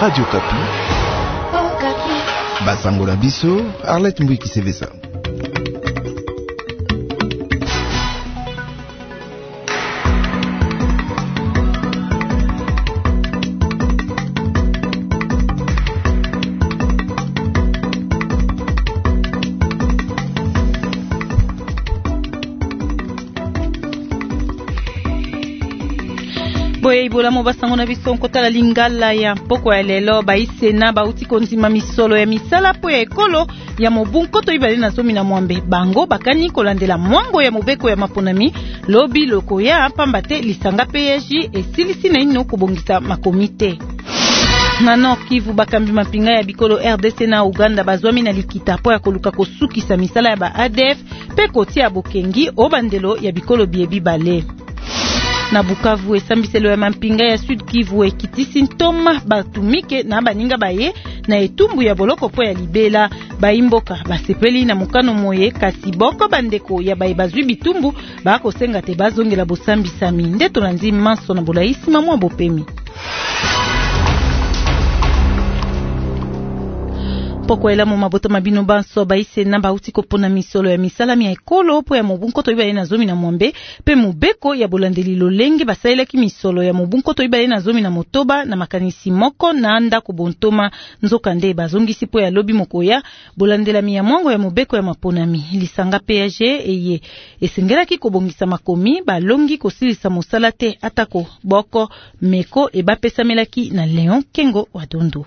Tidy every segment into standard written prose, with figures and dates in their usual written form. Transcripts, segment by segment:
Radio Kapi. Basangola biso, Arlette Mbouiki Sevesa. Boye ibola mo basango na biso nkotala lingala ya mpoko ya lelo baisena bauti konzima misolo ya misala po ya ekolo ya mobunkoto ibale na zomi na mwambe bango bakani kolandela mwango ya mobeko ya maponami lobi loko ya pamba te lisanga PJ esilisi na ino kobongisa makomite. Na Nord Kivu bakambi mapinga ya bikolo RDC na Uganda bazwami na likita po ya koluka kosukisa misala ya ba ADF pe kotia bokengi obandelo ya bikolo biebi bale. Na Bukavu esambiselo ya mampinga ya Sud Kivu ekitisi ntoma batumike na baninga baye na etumbu ya boloko po ya libela baimboka basepeli na mukano moye kasi boko bandeko ya baye bazwi bitumbu bakosenga te bazongela bosambisami nde tolanzi manso na bolaisi mamwa bopemi. Poko elamo maboto mabino banso baise na bauti kopona misolo ya misalami ya ekolo po ya mobunkoto ibale na zomi na mwambe pe mubeko ya bolandeli lolenge basaelaki misolo ya mobunkoto ibale na zomi na motoba na makanisi moko na anda kobontoma nzokande bazongisi po ya lobi mokoya bolandelami ya mwango ya mobeko ya maponami lisanga PJ eye esengelaki kobongisa makomi balongi kosilisa mosala te atako boko meko ebapesamelaki na Leon Kengo wa Dondo.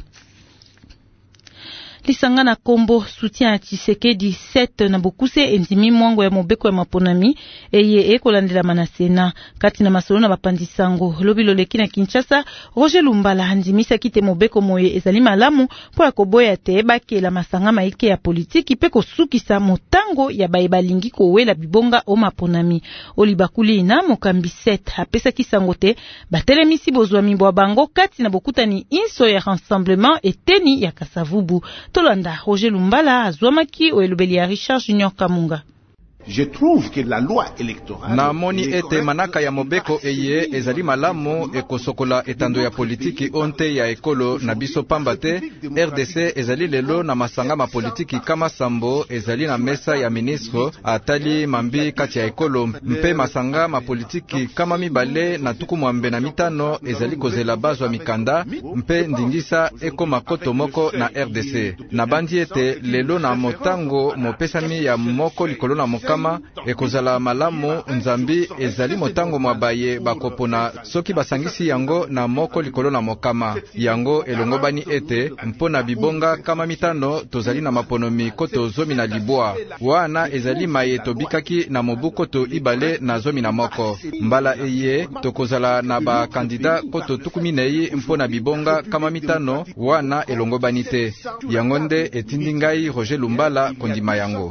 Lisanga na kombo soutien à Tshisekedi 7 na bokuse endimi mwango ya mobeko ya maponami eye ekolandela manasena kati na masolo na bapandisango lobi loleki na Kinshasa. Roger Lumbala andimisa kite mobeko moye ezali malamu po ya koboya te bakela masanga maike ya politiki pe kosukisa motango ya baebalingi kowela bibonga o maponami olibakuli na mokambi 7 apesa kisango te batelemisi bozwami bwa bango kati na bokutani inso ya rassemblement eteni ya Kasavubu. Tolanda Roger Lumbala azwamaki oelubeli ya Richard Junior Kamunga. Je trouve que la loi électorale na moni ete manaka ya mobeko eye ezali malamu ekosokola etando ya politiki onte ya ekolo na biso pamba te RDC ezali lelo na masanga ma politiki kama sambo ezali na mesa ya ministre atali mambi kati ya ekolo mpe masanga ma politiki kama mibale na tuku mwambe na mitano ezali kozela bazwa mikanda mpe ndingisa eko makoto moko na RDC na bandi ete lelo na motango mopesami ya moko likolo na moka ekozala malamu nzambi ezali motango mwabaye bakopona soki basangisi yango na moko likolo na mokama yango elongo bani ete mpona bibonga kama mitano tozali na maponomi koto zomi na libwa wana ezali maye tobikaki na mobuko to ibale na zomi na moko mbala eye tokozala na bakandida koto tukuminei mpona bibonga kama mitano wana elongo bani te yango nde etindi ngai Roger Lumbala kondima yango.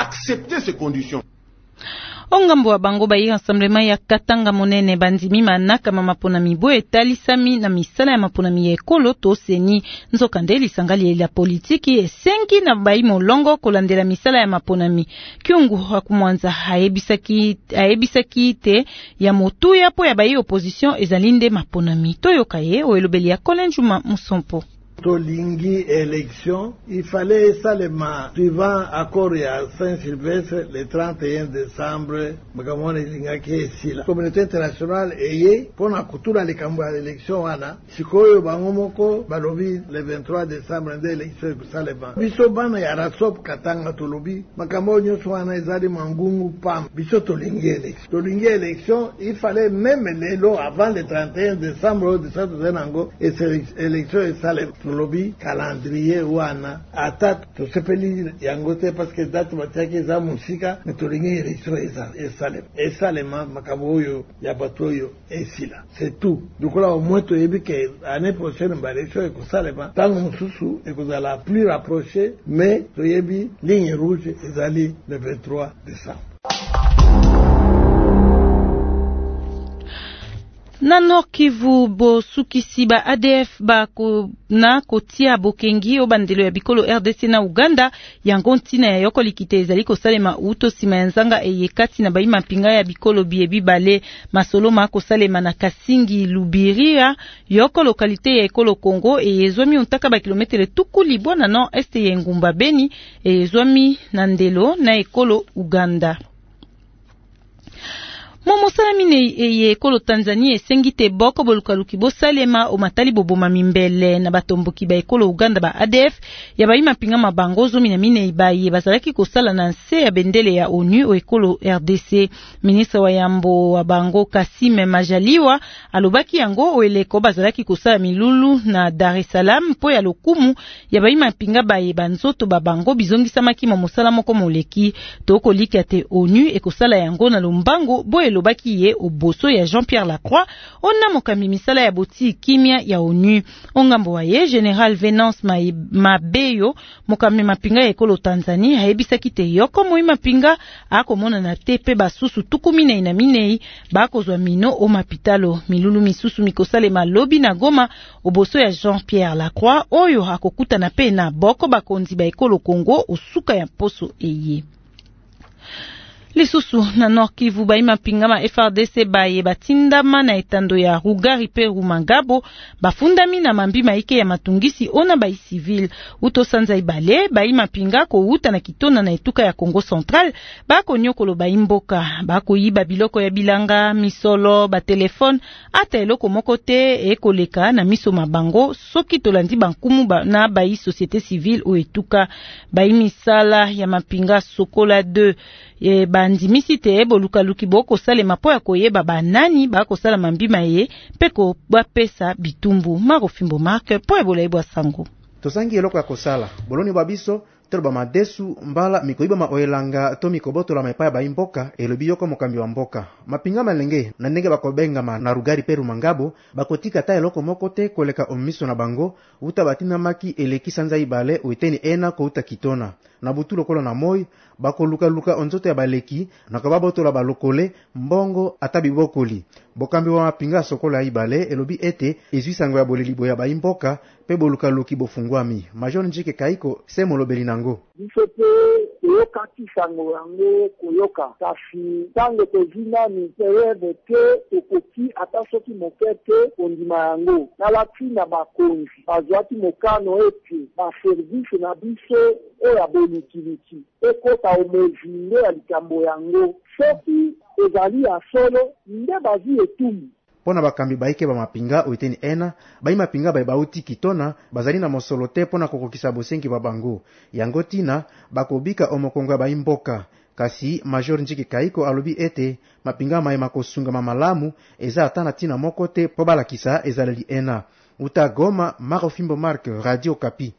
Ongambo wa bango bayi rassemblement ya Katanga monene bandimi manaka mapona mibo etalisami na misala ya maponami ya ekolo to seni nzokande lisangali la politiki esengi na bayi molongo kolandela misala ya maponami kyungu hakumwanza haebisaki te ya motuya po ya bayi opposition ezalinde maponami toyokaye oelobeli ya Kolenjuma Musompo. Tolingi élection, il fallait seulement suivant accord à Saint-Sylvestre le 31 décembre, makamone zingaki esila. Communauté internationale eye pona kutura likambo ya élection wana sikoyo bangomoko balobi le 23 décembre nde élection kusalema. Biso bana ya Rasop Katanga tolobi makambo nyonso wana ezali mangungu pam. Biso tolingi élection. Tolingi élection, il fallait même lelo avant le 31 décembre de cette zenango et élection esalema. Lobby calendrier wana ata tosepeli yango te parce que date batiaki za musika netolingi élection esalema makambo oyo ya bato oyo esila c'est tout dukola au moins toyebi ke année prochaine ba élection ekosalema tango mosusu ekozala plus rapproché mais toyebi ligne rouge ezali le 23 décembre. Na Nord Kivu bosukisi ba ADF na kotia bokengi obandelo ya bikolo RDC na Uganda yango ntina ya yoko likite ezali kosalema uto sima ya nzanga eyekati na baima pinga ya bikolo biebi bale masolo ma kosalema na Kasingi Lubiria yoko lokalite ya ekolo Kongo eyezwami untaka ba kilometre tuku libwa na nord este ya Ngumba Beni eyezwami na ndelo na ekolo Uganda. Momosalamine eye ekolo Tanzania esengite boko bolukaluki bosalema omatali boboma mimbele na batomboki ba ekolo Uganda ba ADF ya baima pinga mabango zomi na mine ibaye bazalaki kosala na nse ya bendele ya ONU o ekolo RDC. Ministre wa yambo wa bango Kassim Majaliwa alobaki yango oeleko bazalaki kosala milulu na Dar es Salaam po ya lokumu ya baima pinga baye banzoto babango bizongisamaki mosala moko moleki toko likate ONU ekosala yango na lombango bo lobaki ye oboso ya Jean-Pierre Lacroix ona mokami misala ya boti kimia ya ONU ongambo wa ye General Venance Mabeyo mokami mapinga ya ekolo Tanzania haebisaki te yoko moi mapinga akomona na tepe basusu tukumine na minei bakozwa mino o mapitalo milulu misusu mikosale malobi na Goma oboso ya Jean-Pierre Lacroix oyo akokuta na pe na boko bakonzi ba ekolo Kongo osuka ya poso eye. Lisusu na Nord Kivu baima pingama FRDC baye batindama na etando ya Rugari pe Rumangabo bafundami na mambi maike ya matungisi ona bai civil uto sanza ibale baima pinga ko uta na kitona na etuka ya Congo Central bako nyokolo baimboka bako yiba biloko ya bilanga misolo ba telefone ata eloko moko te ekoleka na miso mabango soki tolandi bankumu na bai société civile o etuka baimi sala ya mapinga Sokola 2 bandimisi te bolukaluki boko salema po ya koyeba banani bako sala mambima ye peko bapesa bitumbu Marofimbo Mark po ebola sango tosangi eloko ya kosala boloni babiso telo madesu mbala mikoiba maoelanga to mikobotola maipa ba imboka elobi yoko mokambi wa mboka mapinga malenge na ndenge bakobenga na Rugari pe Rumangabo bakotika ta eloko moko te koleka omiso na bango uta batina maki eleki sanza ibale uiteni ena ko uta kitona na butulo kolo na moi bakoluka onzoto ya baleki na kababotola balokole mbongo atabibokoli bokambi wa mapinga Sokola ibale elobi ete ezuisango ya bolelibo ya baimboka pe bolukaluki bofungwami Major Njike Kaiko se molobeli nango bisote yoka kisango yango koyoka kasi tango tezina ni pereve te tokoki atasoki mokete kondima yango na latina bakonzi bazwaki mokano ete baservice na biso oya bolukiliki ekota omezinde ya likambo yango soki ezali ya solo nde bazi etumu pona bakambi baike ba mapinga oiteni ena bai mapinga bai bauti kitona bazali na mosolo te pona kokokisa bosengi babango yango tina bakobika omokongo ba imboka kasi Major Njiki Kaiko alobi ete mapinga mai makosunga mamalamu eza atana tina moko te po balakisa ezaleli ena uta Goma Marofimbo Mark Radio Kapi.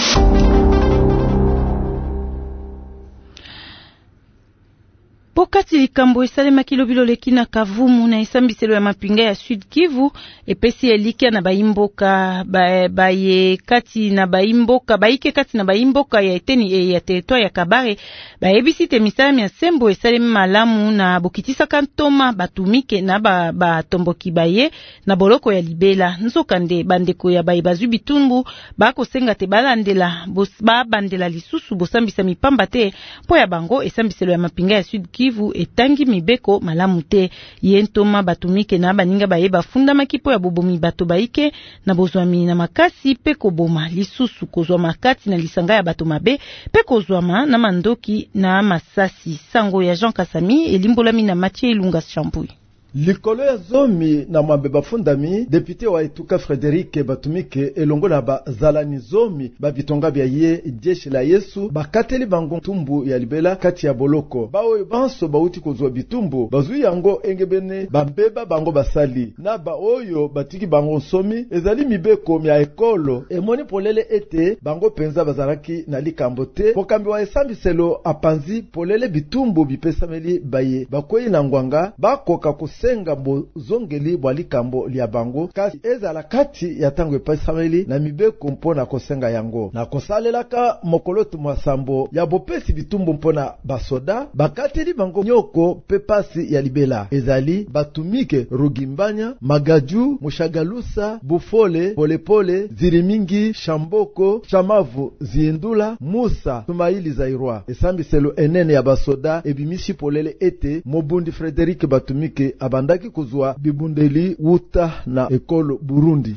Pokati likambo esalema kilobilo leki na Kavumu na esambiselo ya mapinga ya Sud Kivu epesi elikia na baimboka baye kati na baimboka baike kati na baimboka ya eteni ya territoire ya Kabare baebisi te misala ya sembo esalema malamu na bokitisa kantoma batumike na batomboki baye na boloko ya libela nzokande bandeko ya baye bazwi bitumbu bako senga te balandela bandela lisusu bosambisa mipamba te po ya bango esambiselo ya mapinga ya Sud Kivu etangi mibeko malamu te yentoma batumike na baninga baye bafunda makipo ya bobomi bato baike na bozwami na makasi pe koboma lisusu kozwa makati na lisanga ya bato mabe pe kozwama na mandoki na masasi sango ya Jean Kasami elimbolami na Mathieu Ilunga Champouy. Likolo ya zomi na mwambe bafundami depute wa etuka Frederic Batumike elongo na bazalani zomi babitonga bya ye jeshi la Yesu bakateli bango tumbu ya libela kati ya boloko baoyo banso bauti kozwa bitumbu bazui yango engebene bambeba bango basali na baoyo batiki bango somi ezali mibeko ya ekolo emoni polele ete bango penza bazalaki na likambo te pokambi wa esambiselo apanzi polele bitumbu bipesameli baye bakoyi na ngwanga bakoka kosenga bozongeli bwa likambo lia bango kasi ezala kati ya tango epasameli na mibeko mpona kosenga yango na kosalelaka mokolo tumasambo ya bopesi bitumbu mpona basoda bakateli bango nyoko pepasi ya libela ezali batumike Rugimbanya, Magaju, Mushagalusa, Bufole, Polepole, Zirimingi, Shamboko, Chamavu, Ziendula, Musa, Tumaili Zairwa. Esambi selo enene ya basoda ebimishi polele ete Mobundi Frederic Batumike abandaki kuzwa bibundeli wuta na ekolo Burundi.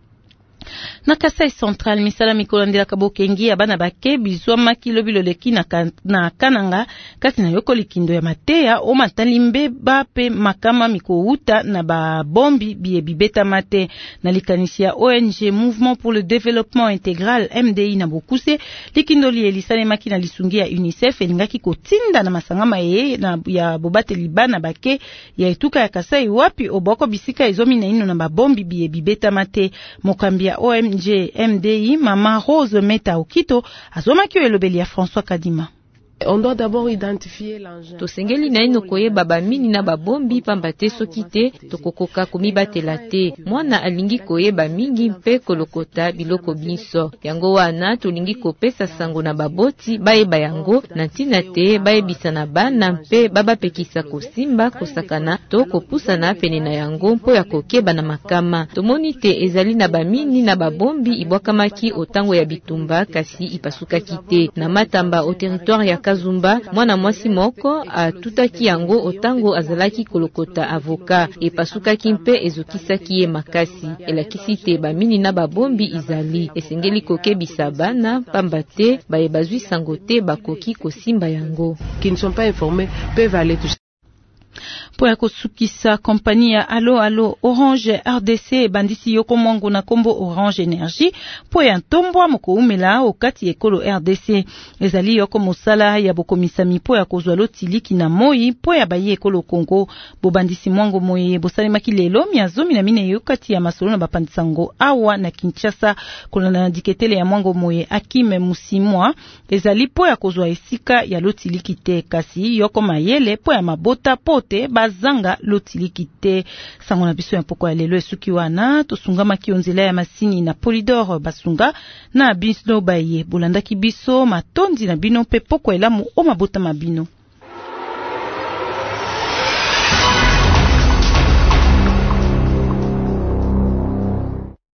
Na Kasai Central misala mikolo ndela kabokengi abana bake bizwa makilo biloleki na kananga kasi na yoko likindo ya mateya o matalimbe bape makama mikouta na ba bombi bibeta mate na likanisia ONG Mouvement pour le Développement Intégral MDI na Bokuse likindo li elisane makina lisungi ya UNICEF elingaki kotinda na masangama na ya bobate libana bake ya etuka ya Kasai wapi oboko bisika ezomi na ino na ba bombi bibeta mate mokambia OMG MDI Mama Rose Meta Okito azomaki elobeli ya François Kadima. On doit d'abord identifier l'engin. Tosengeli na ino koyeba bamini na babombi pambate soki te tokokoka komibatela te. Mwana alingi koyeba mingi mpe kolokota biloko biso. Yango wana tolingi kopesa sango na baboti bayeba yango na ntina te bayebisa na bana mpe babapekisa kosimba kosakana to kopusana pene na yango mpo ya kokeba na makama. Tomoni te ezali na bamini na babombi ibwakamaki otango ya bitumba kasi ipasukaki te. Na matamba o territoire ya Kazumba, mwana mwasi moko atutaki yango otango azalaki kolokota avoka epasukaki mpe ezokisaki ye makasi elakisi te bamini na babombi izali esengeli kokebisa bana pamba te bayebazwi sango te bakoki kosimba yango qui ne sont pas informés peuvent aller toucher. Po ya kosukisa kompani ya Alo Orange RDC bandisi yoko mwangu na kombo Orange Energy po ya ntombwa moko umela okati ekolo RDC ezali yoko mosala ya bokomisami po ya kozwa lotiliki na moi po ya baye ekolo Kongo bobandisi mwango moye bosalemaki lelo miazomi na mine yokati ya masolo na bapandisango awa na Kinshasa kolana na diketele ya mwango moye Akime Musimwa ezali po ya kozwa esika ya lotiliki te kasi yoko mayele po ya mabota pote bazanga lotiliki te sango na biso ya poko ya lelo esuki wana tosungama kionzela ya masini na Polydor basunga na biso baye bolandaki biso matondi na bino pe poko elamu o mabota mabino.